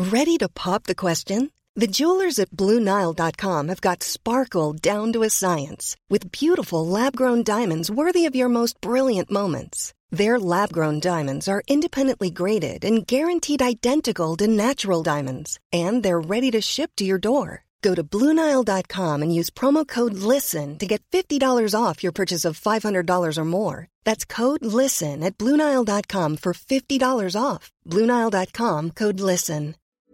Ready to pop the question? The jewelers at BlueNile.com have got sparkle down to a science with beautiful lab-grown diamonds worthy of your most brilliant moments. Their lab-grown diamonds are independently graded and guaranteed identical to natural diamonds, and they're ready to ship to your door. Go to BlueNile.com and use promo code LISTEN to get $50 off your purchase of $500 or more. That's code LISTEN at BlueNile.com for $50 off. BlueNile.com, code LISTEN.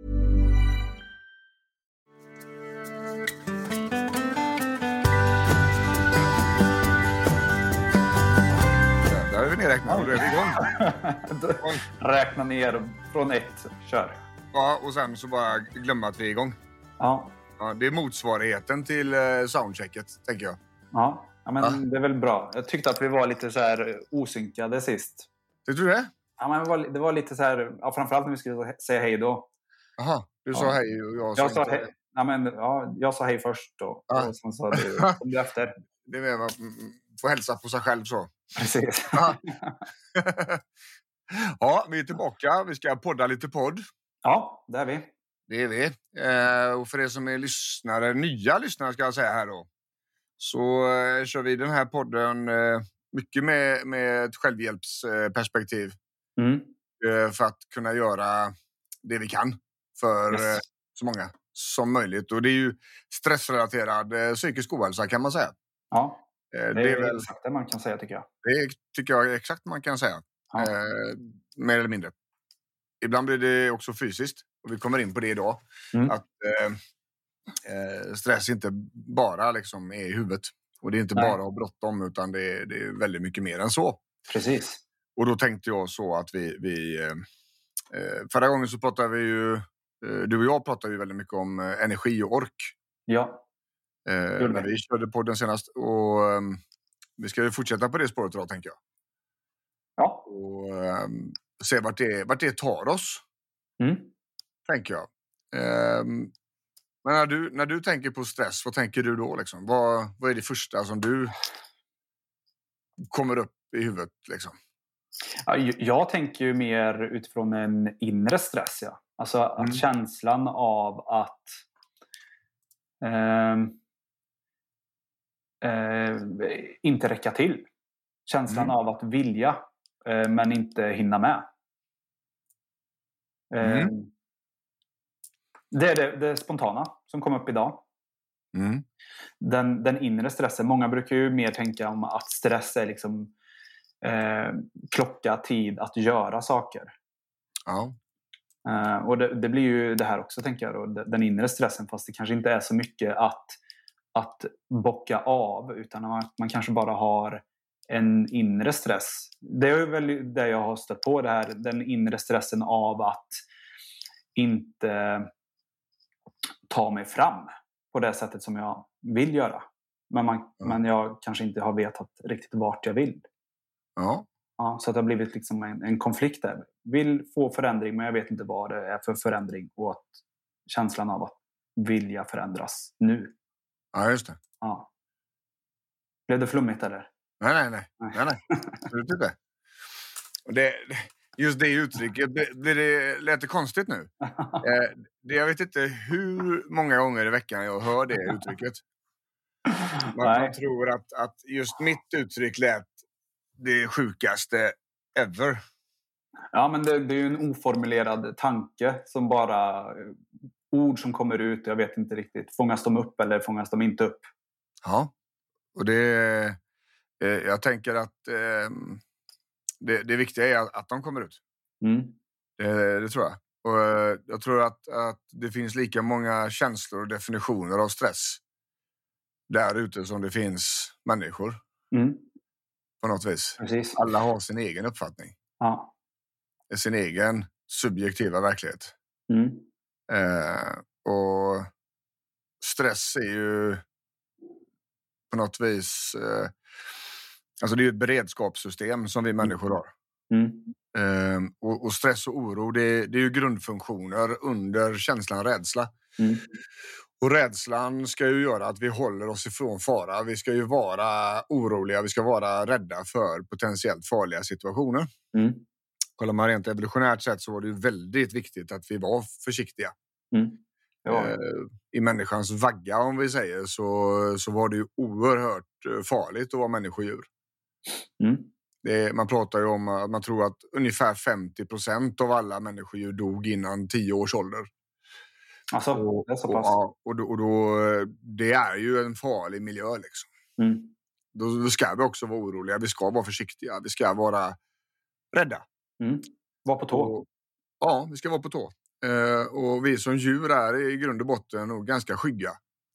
Där är vi nedräknade och då är vi igång. Räkna ner från 1, kör. Ja, och sen så bara glömma att vi är igång. Ja. Ja, det är motsvarigheten till soundchecket, tänker jag. Ja, men det är väl bra. Jag tyckte att vi var lite så här osynkade sist. Tyckte du det? Ja, men det var lite så här, ja, framförallt när vi skulle säga hej då. Aha, du sa hej och jag sa hej. Jag sa hej först då. Ja. Och sen sa du efter. Det är man får hälsa på sig själv så. Precis. Ja, vi är tillbaka. Vi ska podda lite podd. Ja, det är vi. Det är vi. Och för er som är nya lyssnare ska jag säga här då. Så kör vi den här podden mycket med ett självhjälpsperspektiv. För att kunna göra det vi kan för så många som möjligt. Och det är ju stressrelaterad psykisk ohälsa kan man säga. Ja, det är väl exakt det man kan säga tycker jag. Det tycker jag är exakt man kan säga. Ja. Mer eller mindre. Ibland blir det också fysiskt. Och vi kommer in på det idag. Att stress inte bara liksom är i huvudet. Och det är inte bara att bråttom utan det är väldigt mycket mer än så. Precis. Och då tänkte jag så att förra gången så pratade vi ju, du och jag pratade ju väldigt mycket om energi och ork. Ja. När vi körde på den senast. Och vi ska ju fortsätta på det spåret idag tänker jag. Ja. Och se vart det tar oss. Tänker jag. Men när du tänker på stress, vad tänker du då liksom? Vad är det första som du kommer upp i huvudet liksom? Ja, jag tänker ju mer utifrån en inre stress, ja. Alltså att känslan av att inte räcka till. Känslan av att vilja men inte hinna med. Det är det spontana som kom upp idag. Den inre stressen. Många brukar ju mer tänka om att stress är liksom klocka tid att göra saker. Ja. Och det blir ju det här också tänker jag då, den inre stressen, fast det kanske inte är så mycket att bocka av, utan att man kanske bara har en inre stress. Det är väl det jag har stött på, det här, den inre stressen av att inte ta mig fram på det sättet som jag vill göra. Men jag kanske inte har vetat riktigt vart jag vill. Ja. Ja, så att det har blivit liksom en konflikt där. Vill få förändring men jag vet inte vad det är för förändring. Och att känslan av att vilja förändras nu. Ja, just det. Ja. Blev det flummigt eller? Nej. Absolut inte. Just det uttrycket, blir det lite konstigt nu? Jag vet inte hur många gånger i veckan jag hör det uttrycket. Man tror att just mitt uttryck lät det sjukaste ever. Ja, men det är ju en oformulerad tanke som bara ord som kommer ut. Jag vet inte riktigt. Fångas de upp eller fångas de inte upp? Ja, och jag tänker att det viktiga är att de kommer ut. Det tror jag. Och jag tror att det finns lika många känslor och definitioner av stress där ute som det finns människor. På något vis. Precis. Alla har sin egen uppfattning. Ja. Sin egen subjektiva verklighet. Och stress är ju på något vis alltså det är ju ett beredskapssystem som vi människor har. Och stress och oro det är ju grundfunktioner under känslan rädsla. Och rädslan ska ju göra att vi håller oss ifrån fara. Vi ska ju vara oroliga, vi ska vara rädda för potentiellt farliga situationer. kollar man rent evolutionärt sett så var det ju väldigt viktigt att vi var försiktiga. Ja. I människans vagga, om vi säger, så var det ju oerhört farligt att vara människodjur. Man pratar ju om att man tror att ungefär 50% av alla människodjur dog innan 10 års ålder. Alltså, det är så pass. Och då, det är ju en farlig miljö liksom. Då ska vi också vara oroliga, vi ska vara försiktiga, vi ska vara rädda. Var på tå. Ja, vi ska vara på tå. Och vi som djur är i grund och botten nog ganska skygga.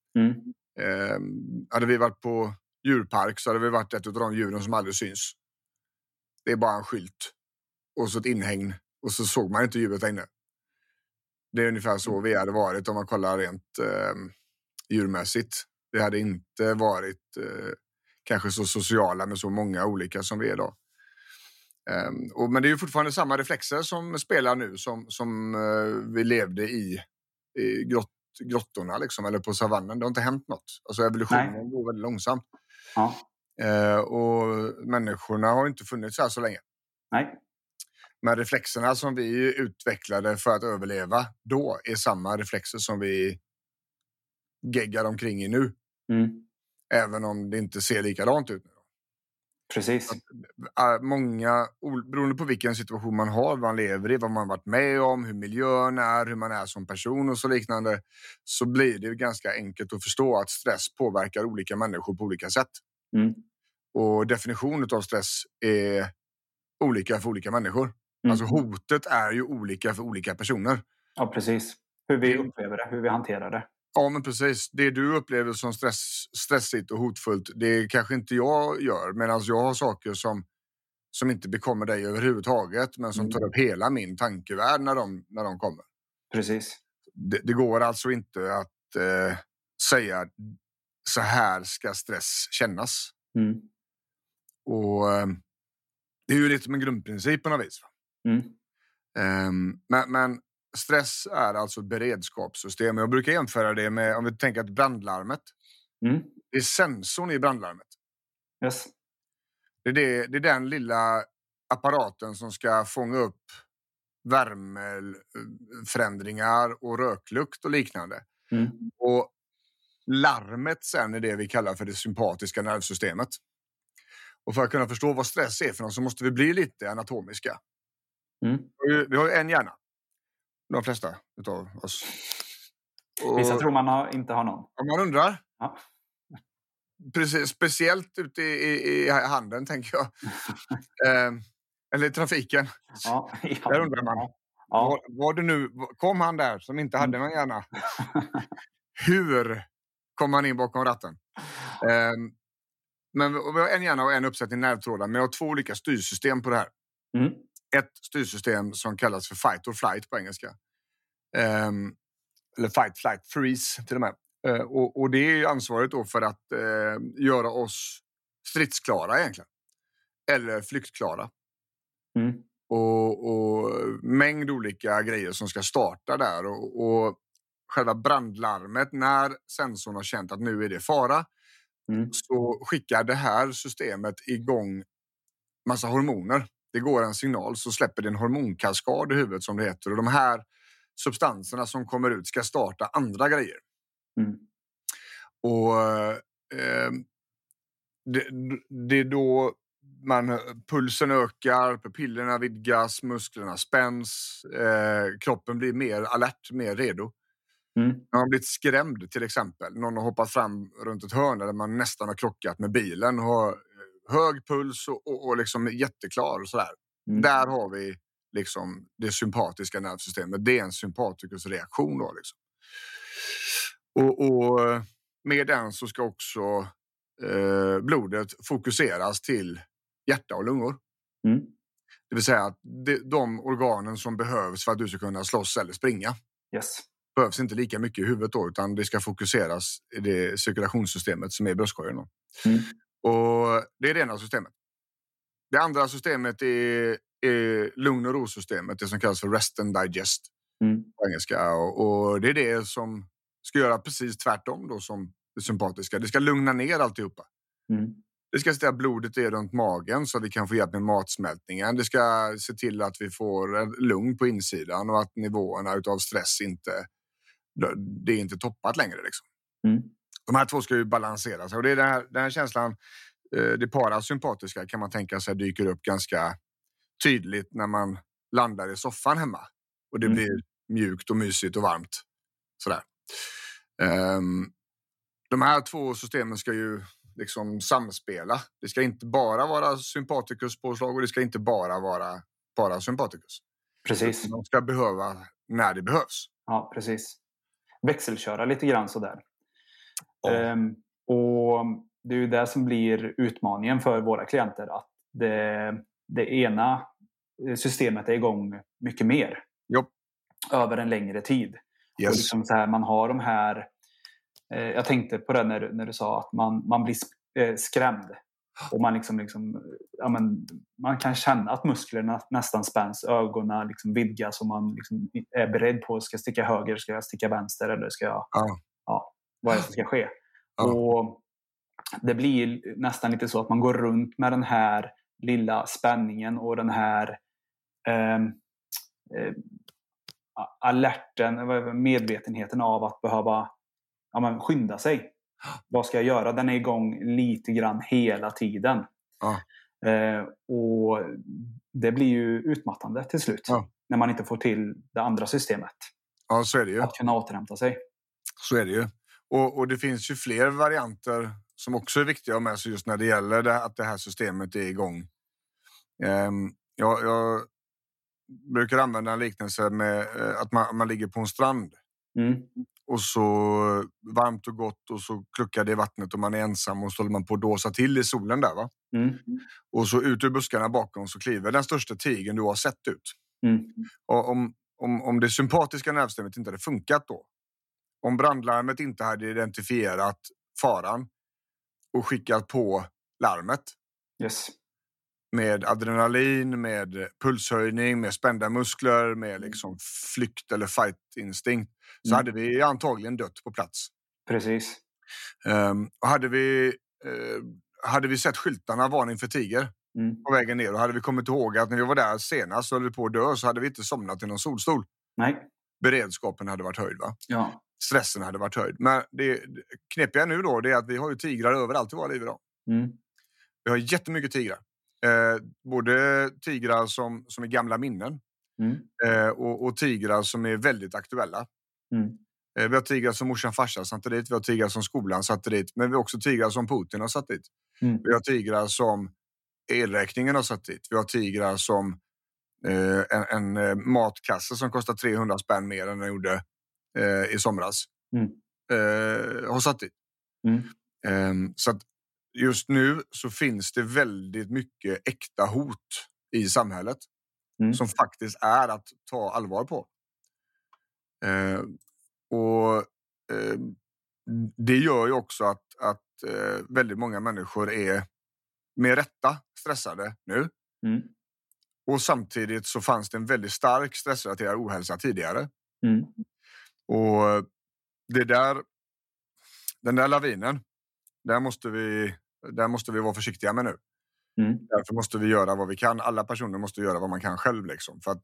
Hade vi varit på djurpark så hade vi varit ett av de djuren som aldrig syns. Det är bara en skylt och så ett inhägn och så såg man inte djuret där inne. Det är ungefär så vi hade varit om man kollar rent djurmässigt. Det hade inte varit kanske så sociala med så många olika som vi är idag. Men det är ju fortfarande samma reflexer som spelar nu som vi levde i grottorna liksom, eller på savannen. Det har inte hänt något. Alltså evolutionen går väldigt långsamt. Ja. Och människorna har inte funnits här så länge. Nej. Men reflexerna som vi utvecklade för att överleva då är samma reflexer som vi geggar omkring i nu. Även om det inte ser likadant ut nu. Precis. Många, beroende på vilken situation man har, vad man lever i, vad man varit med om, hur miljön är, hur man är som person och så liknande, så blir det ganska enkelt att förstå att stress påverkar olika människor på olika sätt. Och definitionen av stress är olika för olika människor. Alltså hotet är ju olika för olika personer. Ja, precis. Hur vi upplever det, hur vi hanterar det. Ja, men precis. Det du upplever som stressigt och hotfullt, det kanske inte jag gör. Medan jag har saker som inte bekommer dig överhuvudtaget, men som tar upp hela min tankevärld när de kommer. Precis. Det går alltså inte att säga så här ska stress kännas. Och det är ju lite som en grundprincip på något vis. Men stress är alltså ett beredskapssystem. Jag brukar jämföra det med, om vi tänker att brandlarmet. Det är sensorn i brandlarmet. Yes. Det är den lilla apparaten som ska fånga upp värmeförändringar och röklukt och liknande. Och larmet sen är det vi kallar för det sympatiska nervsystemet. Och för att kunna förstå vad stress är för något så måste vi bli lite anatomiska. Vi har ju en hjärna. De flesta utav oss. Vissa tror man inte har någon. Om man undrar. Ja. Precis, speciellt ute i handen, tänker jag. Eller i trafiken. Ja, där undrar man. Ja. Var det nu, kom han där som inte hade någon hjärna? Hur kom han in bakom ratten? Men vi har en hjärna och en uppsättning nervtrådar. Men jag har 2 olika styrsystem på det här. Ett styrsystem som kallas för fight or flight på engelska. Eller fight, flight, freeze till och med. Och det är ansvaret då för att göra oss stridsklara egentligen. Eller flyktklara. Och mängd olika grejer som ska starta där. Och själva brandlarmet, när sensorn har känt att nu är det fara, så skickar det här systemet igång massa hormoner. Det går en signal så släpper det en hormonkaskad i huvudet som det heter. Och de här substanserna som kommer ut ska starta andra grejer. Och det är då pulsen ökar, pupillerna vidgas, musklerna spänns, kroppen blir mer alert, mer redo. Man har blivit skrämd till exempel. Någon har hoppat fram runt ett hörn där man nästan har krockat med bilen och har hög puls och liksom jätteklar och sådär. Där har vi liksom det sympatiska nervsystemet. Det är en sympatikusreaktion då liksom. Och med den så ska också blodet fokuseras till hjärta och lungor. Det vill säga att de organen som behövs för att du ska kunna slåss eller springa. Yes. Behövs inte lika mycket i huvudet då, utan det ska fokuseras i det cirkulationssystemet som är bröstkorgen. Och det är det ena systemet. Det andra systemet är lugn- och rosystemet, det som kallas för rest and digest på engelska. Och det är det som ska göra precis tvärtom då som det sympatiska. Det ska lugna ner alltihopa. Det ska se till att blodet är runt magen så att vi kan få hjälp med matsmältningen. Det ska se till att vi får lugn på insidan och att nivåerna utav stress det är inte toppat längre. Liksom. De här två ska ju balansera sig. Och det är den här känslan, det parasympatiska kan man tänka sig dyker upp ganska tydligt när man landar i soffan hemma. Och det blir mjukt och mysigt och varmt. Sådär. De här två systemen ska ju liksom samspela. Det ska inte bara vara sympatikuspåslag och det ska inte bara vara parasympatikus. Precis. De ska behöva när det behövs. Ja, precis. Växelköra lite grann sådär. Ja. Och det är ju det som blir utmaningen för våra klienter. Att det ena systemet är igång mycket mer. Jo. Över en längre tid. Yes. Och liksom så här, man har de här... jag tänkte på det när du sa att man blir skrämd. Och man man kan känna att musklerna nästan spänns, ögonen liksom vidgas och man liksom är beredd på, ska jag sticka höger, ska jag sticka vänster eller ska jag... vad är det som ska ske? Och det blir nästan lite så att man går runt med den här lilla spänningen och den här alerten, medvetenheten av att behöva skynda sig. Vad ska jag göra? Den är igång lite grann hela tiden. Och det blir ju utmattande till slut. När man inte får till det andra systemet. Ja, så är det ju. Att kunna återhämta sig. Så är det ju. Och det finns ju fler varianter som också är viktiga att ha med sig just när det gäller att det här systemet är igång. Jag brukar använda en liknelse med att man ligger på en strand. Och så varmt och gott och så kluckar det i vattnet och man är ensam och så håller man på att dåsa till i solen där, va? Och så ut ur buskarna bakom så kliver den största tigern du har sett ut. Och om det sympatiska nervsystemet inte hade funkat då, om brandlarmet inte hade identifierat faran och skickat på larmet med adrenalin, med pulshöjning, med spända muskler, med liksom flykt eller fight-instinkt, så hade vi antagligen dött på plats. Precis. Och hade vi sett skyltarna varning för tiger på vägen ner och hade vi kommit ihåg att när vi var där senast så höll vi på att dö, så hade vi inte somnat i någon solstol. Nej. Beredskapen hade varit höjd, va? Ja. Stressen hade varit höjd. Men det knepiga nu då, det är att vi har ju tigrar överallt i våra liv idag. Vi har jättemycket tigrar. Både tigrar som är gamla minnen och tigrar som är väldigt aktuella. Vi har tigrar som morsan farsa satte dit, vi har tigrar som skolan satte dit, men vi har också tigrar som Putin har satt dit. Vi har tigrar som elräkningen har satt dit. Vi har tigrar som en matkasse som kostar 300 spänn mer än den gjorde i somras har satt dit. Så att just nu så finns det väldigt mycket äkta hot i samhället som faktiskt är att ta allvar på. Det gör ju också att väldigt många människor är med rätta stressade nu. Och samtidigt så fanns det en väldigt stark stressrelaterad ohälsa tidigare. Och den där lavinen, där måste vi vara försiktiga med nu. Därför måste vi göra vad vi kan. Alla personer måste göra vad man kan själv. Liksom, för att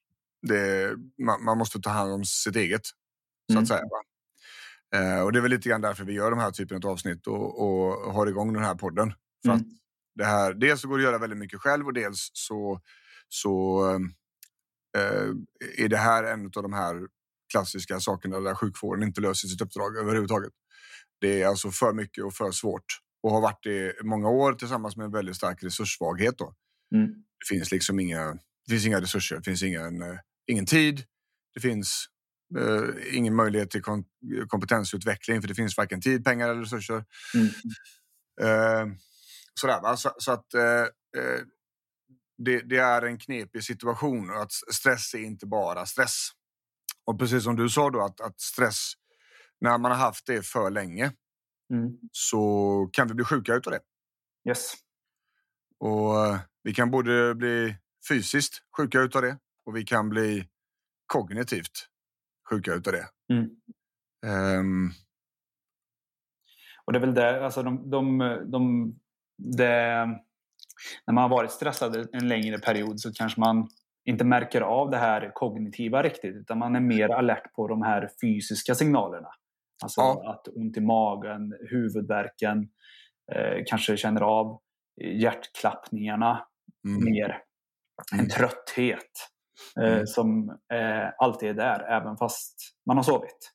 man måste ta hand om sitt eget. Så att säga. Och det är väl lite grann därför vi gör de här typen av avsnitt och har igång den här podden. För att det här, dels så går det att göra väldigt mycket själv och dels så är det här en av de här klassiska sakerna där sjukvården inte löser sitt uppdrag överhuvudtaget. Det är alltså för mycket och för svårt och har varit det i många år tillsammans med en väldigt stark resurssvaghet då. Det finns liksom inga resurser, det finns ingen tid, det finns ingen möjlighet till kompetensutveckling för det finns varken tid, pengar eller resurser. Sådär, va? Så att det är en knepig situation och att stress är inte bara stress. Och precis som du sa då att stress, när man har haft det för länge så kan vi bli sjuka utav det. Yes. Och vi kan både bli fysiskt sjuka utav det och vi kan bli kognitivt sjuka utav det. Och det är väl det, alltså de när man har varit stressad en längre period så kanske man inte märker av det här kognitiva riktigt, utan man är mer alert på de här fysiska signalerna. Alltså att ont i magen, huvudvärken, kanske känner av hjärtklappningarna mer. En trötthet som alltid är där, även fast man har sovit.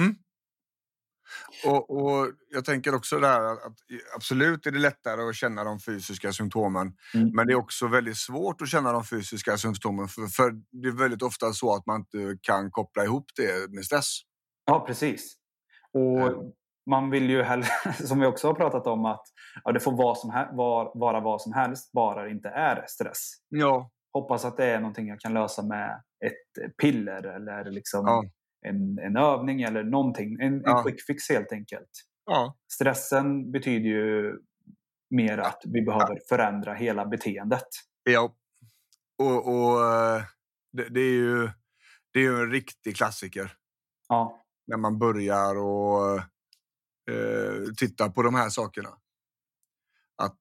Och jag tänker också där att absolut är det lättare att känna de fysiska symptomen. Men det är också väldigt svårt att känna de fysiska symptomen. För det är väldigt ofta så att man inte kan koppla ihop det med stress. Ja, precis. Och man vill ju heller, som vi också har pratat om, att det får vara vad som helst, bara det inte är stress. Ja. Hoppas att det är någonting jag kan lösa med ett piller eller liksom en övning eller någonting. En quick fix helt enkelt. Ja. Stressen betyder ju mer att vi behöver förändra hela beteendet. Ja. Och det är ju en riktig klassiker. Ja. När man börjar och titta på de här sakerna. Att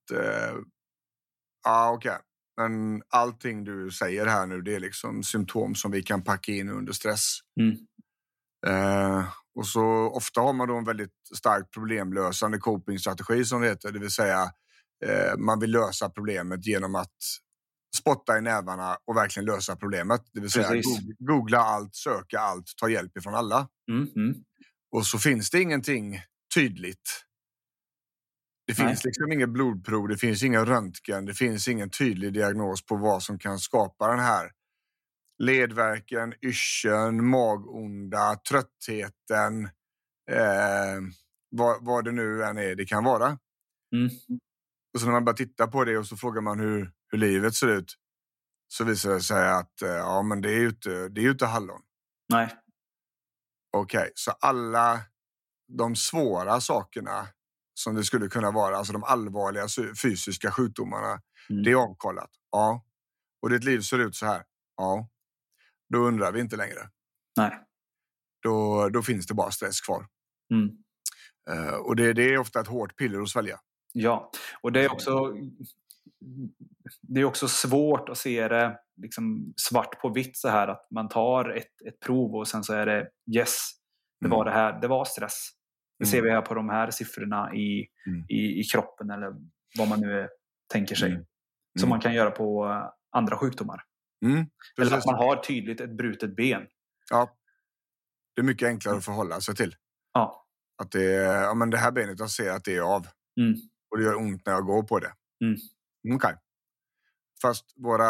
okej. Men allting du säger här nu, det är liksom symptom som vi kan packa in under stress. Och så ofta har man då en väldigt starkt problemlösande copingstrategi som det heter. Det vill säga man vill lösa problemet genom att spotta i nävarna och verkligen lösa problemet. Det vill säga googla allt, söka allt, ta hjälp ifrån alla. Och så finns det ingenting tydligt. Det finns liksom inget blodprov, det finns ingen röntgen, det finns ingen tydlig diagnos på vad som kan skapa den här ledvärken, yrseln, magonda, tröttheten, vad det nu än är det kan vara. Och så när man bara tittar på det och så frågar man hur livet ser ut, så visar det sig att men det är ju inte hallon. Nej. Okej, så alla de svåra sakerna som det skulle kunna vara, alltså de allvarliga fysiska sjukdomarna, det är avkollat. Ja. Och ditt liv ser ut så här. Ja. Då undrar vi inte längre. Nej. Då finns det bara stress kvar. Och det är ofta ett hårt piller att svälja. Ja, och det är också svårt att se det liksom svart på vitt så här, att man tar ett prov och sen så är det det var det här, det var stress. Det ser vi här på de här siffrorna i kroppen eller vad man nu tänker sig. Som man kan göra på andra sjukdomar. Eller att man har tydligt ett brutet ben. Ja, det är mycket enklare att förhålla sig till. Ja. Att det här benet, jag ser att det är av. Och det gör ont när jag går på det. Okej. Fast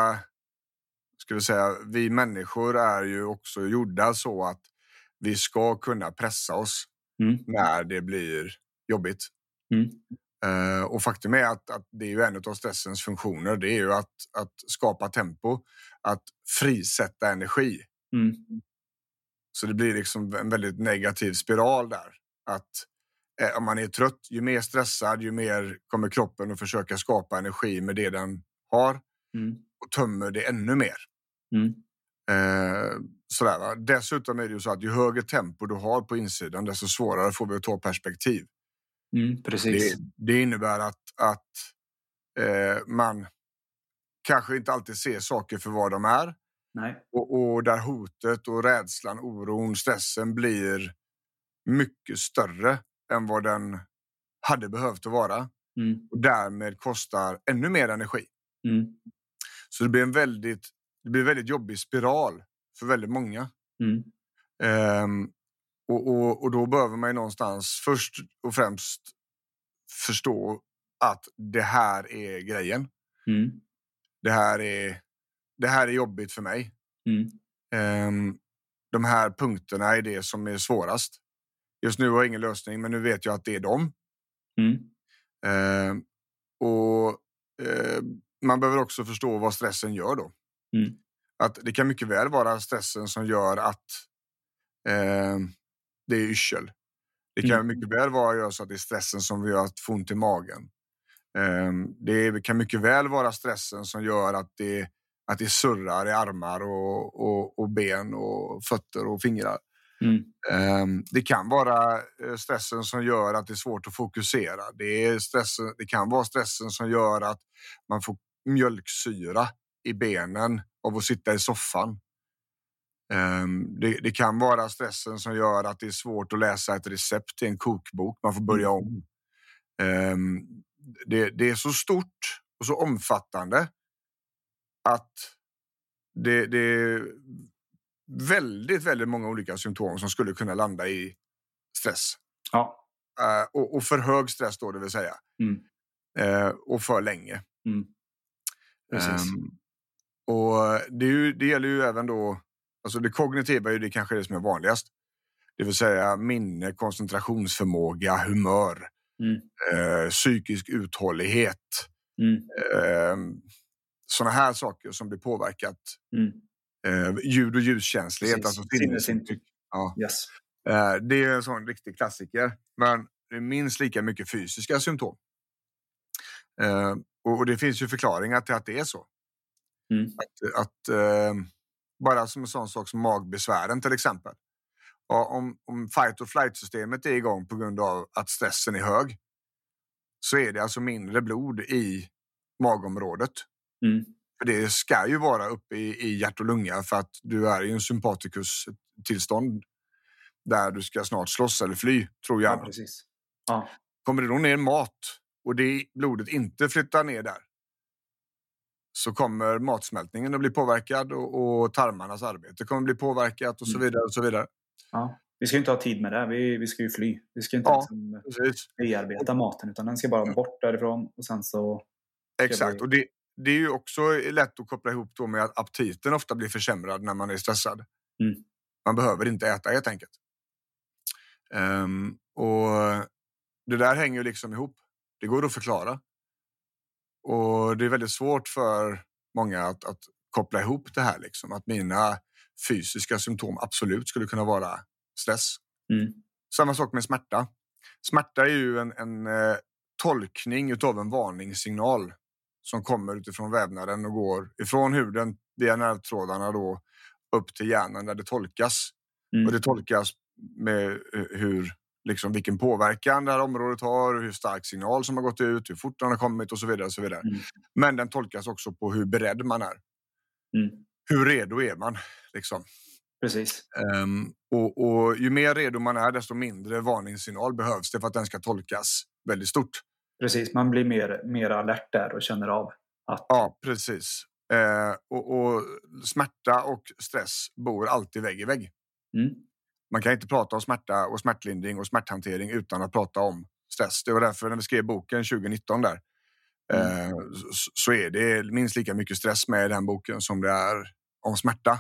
vi människor är ju också gjorda så att vi ska kunna pressa oss när det blir jobbigt. Och faktum är att det är ju en av stressens funktioner. Det är ju att skapa tempo, att frisätta energi. Så det blir liksom en väldigt negativ spiral där. Att om man är trött, ju mer stressad, ju mer kommer kroppen att försöka skapa energi med det den har. Och tömmer det ännu mer. Sådär, va? Dessutom är det ju så att ju högre tempo du har på insidan, desto svårare får vi att ta perspektiv. Precis. Det innebär att man kanske inte alltid ser saker för vad de är. Nej. Och där hotet och rädslan, oron, stressen blir mycket större än vad den hade behövt att vara. Och därmed kostar ännu mer energi. Så det blir en väldigt jobbig spiral för väldigt många. Och då behöver man ju någonstans först och främst förstå att det här är grejen. Det här är jobbigt för mig. De här punkterna är det som är svårast. Just nu har jag ingen lösning, men nu vet jag att det är dem. Man behöver också förstå vad stressen gör då. Att det kan mycket väl vara stressen som gör att det är yrsel. Det kan mycket väl vara så att det är stressen som gör att få ont i magen. Det kan mycket väl vara stressen som gör att det surrar i armar och ben och fötter och fingrar. Det kan vara stressen som gör att det är svårt att fokusera. Det kan vara stressen som gör att man får mjölksyra i benen av att sitta i soffan. Det kan vara stressen som gör att det är svårt att läsa ett recept i en kokbok. Man får börja om. Det är så stort och så omfattande att det är väldigt, väldigt många olika symptom som skulle kunna landa i stress. Ja. Och för hög stress då, det vill säga. Och för länge. Precis. Och det gäller ju även då, alltså det kognitiva är ju det kanske det som är vanligast. Det vill säga minne, koncentrationsförmåga, humör, psykisk uthållighet. Såna här saker som blir påverkat. Ljud- och ljuskänslighet. Alltså sinnesintryck. Ja. Yes. Det är en sån riktig klassiker. Men det är minst lika mycket fysiska symptom. Och det finns ju förklaringar till att det är så. Bara som en sån sak som magbesvären till exempel. Om fight or flight-systemet är igång på grund av att stressen är hög, så är det alltså mindre blod i magområdet. För det ska ju vara uppe i hjärt och lunga, för att du är i en sympatikus-tillstånd där du ska snart slåss eller fly, tror jag. Ja, precis. Ja. Kommer det då ner mat och det blodet inte flyttar ner där, så kommer matsmältningen att bli påverkad och tarmarnas arbete kommer att bli påverkat och så vidare och så vidare. Ja. Vi ska ju inte ha tid med det. Vi ska ju fly. Vi ska inte bearbeta maten, utan den ska bara bort därifrån och sen så... Exakt, och det är ju också lätt att koppla ihop då med att aptiten ofta blir försämrad när man är stressad. Man behöver inte äta helt enkelt. Och det där hänger ju liksom ihop. Det går att förklara. Och det är väldigt svårt för många att koppla ihop det här. Liksom. Att mina fysiska symptom absolut skulle kunna vara stress. Samma sak med smärta. Smärta är ju en tolkning utav en varningssignal som kommer utifrån vävnaden och går ifrån huden via nervtrådarna då upp till hjärnan där det tolkas. Och det tolkas med vilken påverkan det här området har, hur stark signal som har gått ut, hur fort den har kommit och så vidare. Och så vidare. Men den tolkas också på hur beredd man är. Hur redo är man? Liksom. Precis. Och ju mer redo man är, desto mindre varningssignal behövs det för att den ska tolkas väldigt stort. Precis, man blir mer alert där och känner av att... Ja, precis. Och smärta och stress bor alltid vägg i vägg. Man kan inte prata om smärta och smärtlindring och smärthantering utan att prata om stress. Det var därför när vi skrev boken 2019 där, så är det minst lika mycket stress med i den boken som det är om smärta.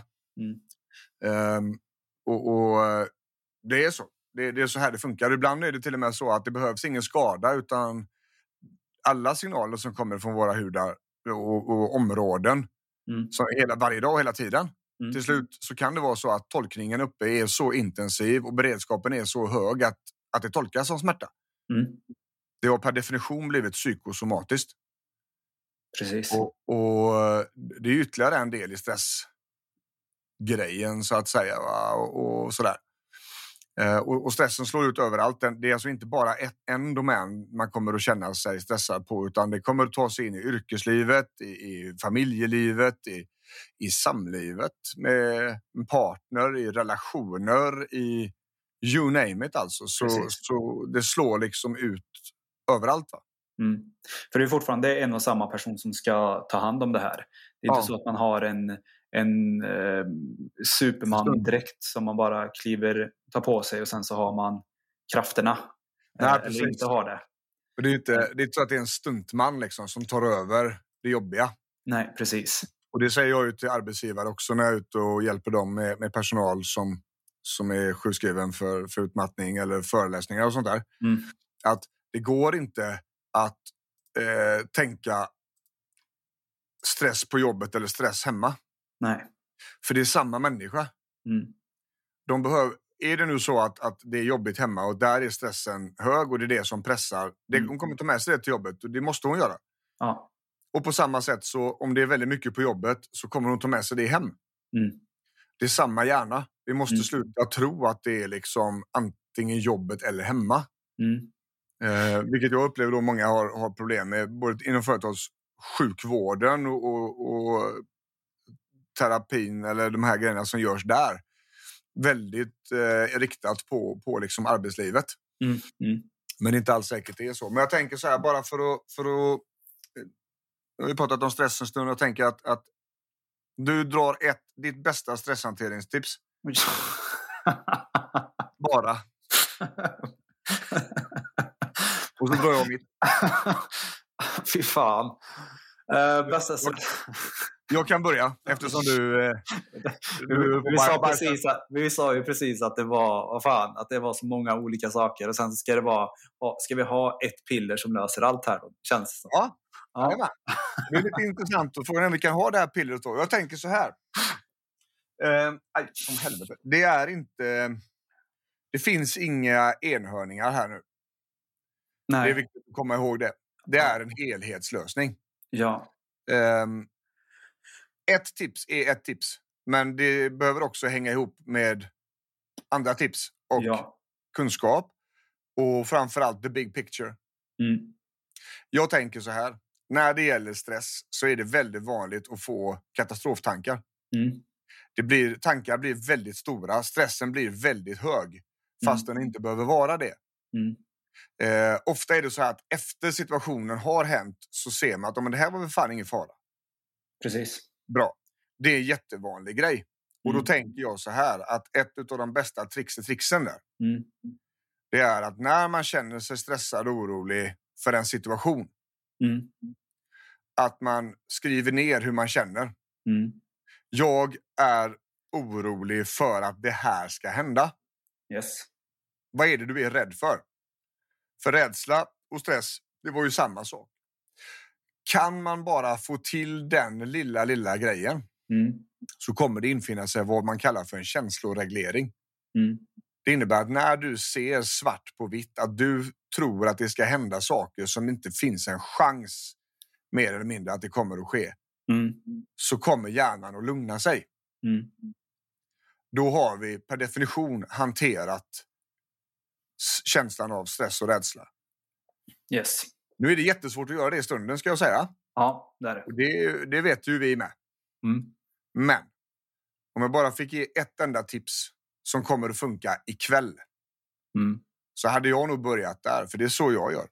Och det är så. Det är så här det funkar. Ibland är det till och med så att det behövs ingen skada, utan alla signaler som kommer från våra hudar och områden så varje dag och hela tiden. Till slut så kan det vara så att tolkningen uppe är så intensiv och beredskapen är så hög att det tolkas som smärta. Det har per definition blivit psykosomatiskt. Precis. Och det är ytterligare en del i stressgrejen så att säga. Och sådär. Och stressen slår ut överallt. Det är alltså inte bara en domän man kommer att känna sig stressad på, utan det kommer att ta sig in i yrkeslivet, i familjelivet, i samlivet med en partner, i relationer, i you name it alltså. Så det slår liksom ut överallt, va? För det är fortfarande en och samma person som ska ta hand om det här. Det är inte så att man har en Superman-dräkt som man bara tar på sig och sen så har man krafterna. Nej, eller inte har det. Det är inte så att det är en stuntman liksom, som tar över det jobbiga. Nej, precis. Och det säger jag ju till arbetsgivare också när jag är ute och hjälper dem med personal som är sjukskriven för utmattning eller föreläsningar och sånt där. Att det går inte att tänka stress på jobbet eller stress hemma. Nej. För det är samma människa. Är det nu så att det är jobbigt hemma och där är stressen hög och det är det som pressar. Hon kommer ta med sig det till jobbet och det måste hon göra. Ja. Och på samma sätt så om det är väldigt mycket på jobbet så kommer hon ta med sig det hem. Det är samma hjärna. Vi måste sluta tro att det är liksom antingen jobbet eller hemma. Vilket jag upplever då många har problem med, både inom företagssjukvården och terapin eller de här grejerna som görs där. Väldigt riktat på liksom arbetslivet. Men inte alls säkert det är så. Men jag tänker så här, bara för att vi har pratat om stress en stund, och jag tänker att du drar ditt bästa stresshanteringstips. Bara. Och så drar jag mitt. Fy fan. Bästa Jag kan börja, eftersom vi sa ju precis att det var att det var så många olika saker, och sen ska vi ha ett piller som löser allt här då, känns det som. Ja. Det är lite intressant att fråga om vi kan ha det här pillret då. Jag tänker så här. Som helvete. Det finns inga enhörningar här nu. Nej. Det är viktigt att komma ihåg det. Det är en helhetslösning. Ja. Ett tips är ett tips. Men det behöver också hänga ihop med andra tips och kunskap. Och framförallt the big picture. Jag tänker så här. När det gäller stress så är det väldigt vanligt att få katastroftankar. Tankar blir väldigt stora. Stressen blir väldigt hög. Fast den inte behöver vara det. Ofta är det så här att efter situationen har hänt så ser man att det här var väl fan ingen fara. Precis. Bra. Det är en jättevanlig grej. Och då tänker jag så här att ett av de bästa tricksen där. Det är att när man känner sig stressad och orolig för en situation. Att man skriver ner hur man känner. Jag är orolig för att det här ska hända. Yes. Vad är det du är rädd för? För rädsla och stress, det var ju samma sak. Kan man bara få till den lilla grejen så kommer det infinna sig vad man kallar för en känsloreglering. Det innebär att när du ser svart på vitt att du tror att det ska hända saker som inte finns en chans mer eller mindre att det kommer att ske. Så kommer hjärnan att lugna sig. Då har vi per definition hanterat känslan av stress och rädsla. Yes. Nu är det jättesvårt att göra det i stunden, ska jag säga. Ja, det är det. Och det vet ju vi med. Men om jag bara fick ge ett enda tips som kommer att funka ikväll så hade jag nog börjat där, för det är så jag gör.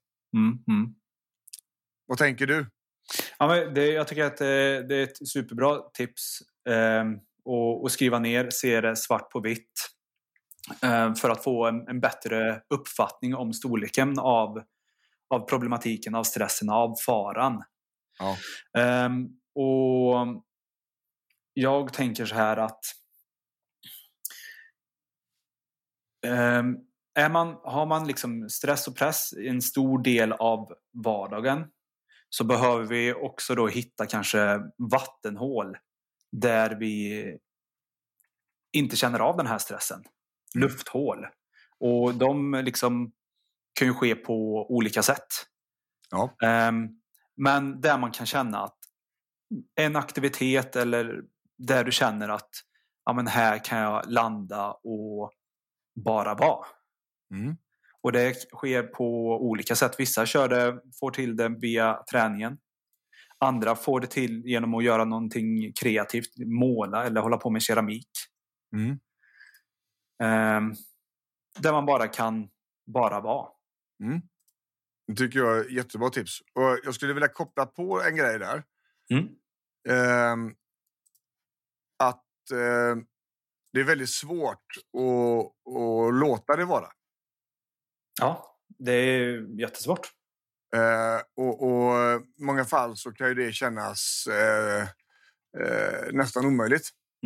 Vad tänker du? Ja, men jag tycker att det är ett superbra tips att skriva ner, se det svart på vitt för att få en bättre uppfattning om storleken av problematiken, av stressen, av faran. Ja. Och jag tänker så här att har man liksom stress och press i en stor del av vardagen, så behöver vi också då hitta kanske vattenhål där vi inte känner av den här stressen. Lufthål. Och de liksom kan ju ske på olika sätt. Ja. Men där man kan känna att en aktivitet eller där du känner att ja, men här kan jag landa och bara vara. Och det sker på olika sätt. Vissa får till det via träningen. Andra får det till genom att göra någonting kreativt. Måla eller hålla på med keramik. Där man bara kan vara. Det tycker jag är jättebra tips. Och jag skulle vilja koppla på en grej där. Att det är väldigt svårt att låta det vara. Ja, det är jättesvårt. Och i många fall så kan ju det kännas nästan omöjligt.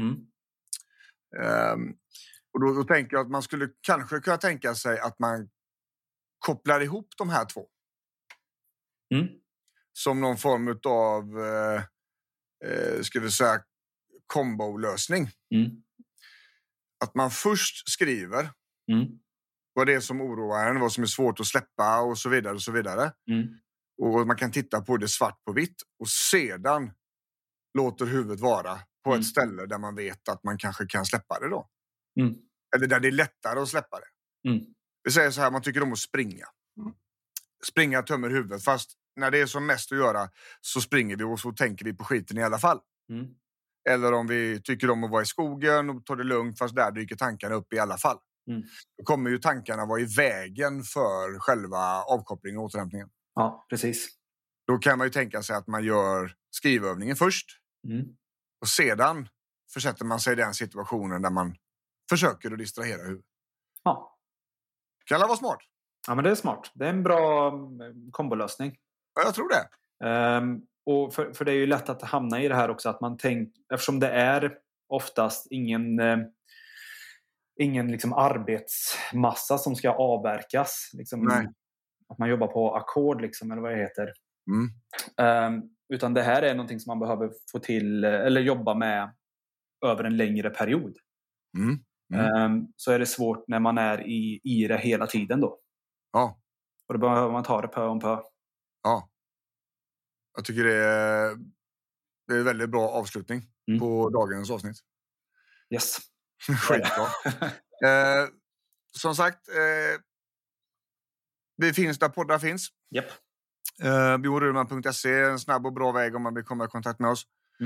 Och då tänker jag att man skulle kanske kunna tänka sig att man kopplar ihop de här två. Som någon form av ska vi säga kombolösning. Att man först skriver vad det är som oroar en, vad som är svårt att släppa och så vidare och så vidare. Och man kan titta på det svart på vitt och sedan låter huvudet vara på ett ställe där man vet att man kanske kan släppa det då. Mm. Eller där det är lättare att släppa det. Vi säger så här, man tycker om att springa. Springa tömmer huvudet, fast när det är som mest att göra så springer vi och så tänker vi på skiten i alla fall. Eller om vi tycker om att vara i skogen och ta det lugnt, fast där dyker tankarna upp i alla fall. Då kommer ju tankarna vara i vägen för själva avkopplingen och återhämtningen. Ja, precis. Då kan man ju tänka sig att man gör skrivövningen först. Och sedan försätter man sig i den situationen där man försöker att distrahera huvudet. Ja. Kan det vara smart? Ja, men det är smart. Det är en bra kombolösning. Ja, jag tror det. Och för det är ju lätt att hamna i det här också, att man tänker, eftersom det är oftast ingen liksom arbetsmassa som ska avverkas. Liksom, att man jobbar på ackord liksom, eller vad det heter. Utan det här är någonting som man behöver få till eller jobba med över en längre period. Så är det svårt när man är i det hela tiden då. Ja. Och då behöver man ta det pö om pö. Ja. Jag tycker det är en väldigt bra avslutning på dagens avsnitt. Yes. Skitbra. Som sagt, vi finns där poddar finns. Japp. bjornrudman.se är en snabb och bra väg om man vill komma i kontakt med oss.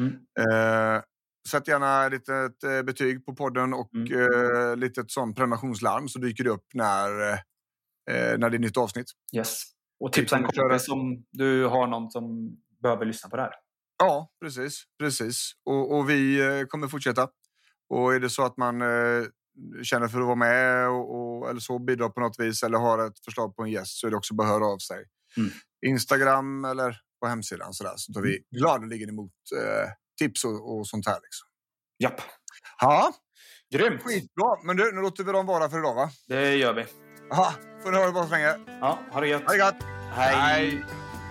Sätt gärna ett litet betyg på podden och litet sån prenumerationslarm, så dyker det upp när det är nytt avsnitt. Yes. Och tipsa en kompis om du har någon som behöver lyssna på det här. Ja, precis. Och vi kommer fortsätta. Och är det så att man känner för att vara med eller så bidra på något vis eller har ett förslag på en gäst, så är det också bara att höra av sig. Instagram eller på hemsidan så tar vi gladeligen emot tips och sånt här liksom. Japp. Ja. Grymt. Skitbra. Men nu låter vi dem vara för idag, va? Det gör vi. Ja, får ni ha det bra så länge. Ja, ha det gött. Ha det gott. Hej.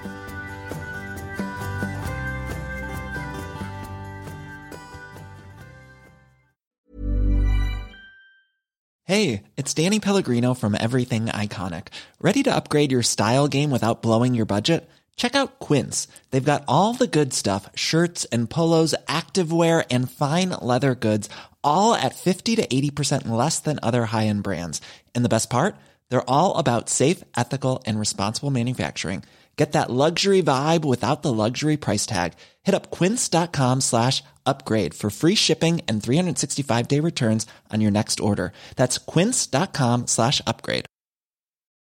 Hey, it's Danny Pellegrino from Everything Iconic. Ready to upgrade your style game without blowing your budget? Check out Quince. They've got all the good stuff, shirts and polos, activewear, and fine leather goods, all at 50 to 80% less than other high-end brands. And the best part? They're all about safe, ethical, and responsible manufacturing. Get that luxury vibe without the luxury price tag. Hit up quince.com/upgrade for free shipping and 365-day returns on your next order. That's quince.com/upgrade.